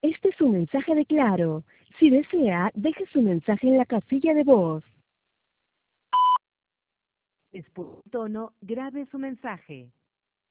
Este es un mensaje de Claro. Si desea, deje su mensaje en la casilla de voz. Después del tono, grabe su mensaje.